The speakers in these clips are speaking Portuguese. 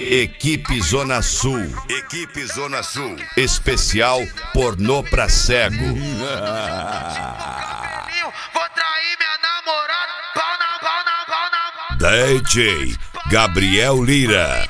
Equipe Zona Sul. Equipe Zona Sul. Especial Pornô pra Cego. Vou trair minha namorada. Pau na. DJ Gabriel Lira.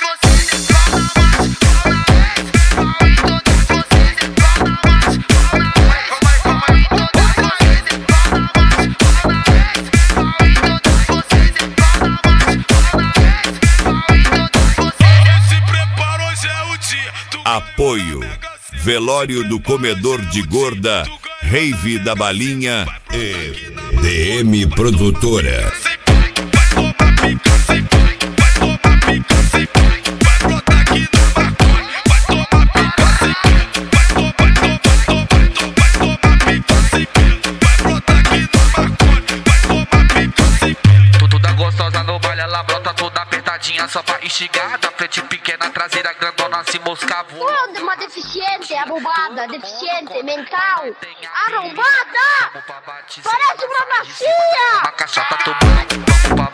Apoio: Velório do Comedor de Gorda, Rave da Balinha e DM Produtora. Toda gostosa no baile, ela brota toda apertadinha só pra instigar. Da frente pequena, traseira grandona, se moscava. Quando uma deficiente, abobada, deficiente mental, arrombada, parece uma bacia. Uma caixota tomando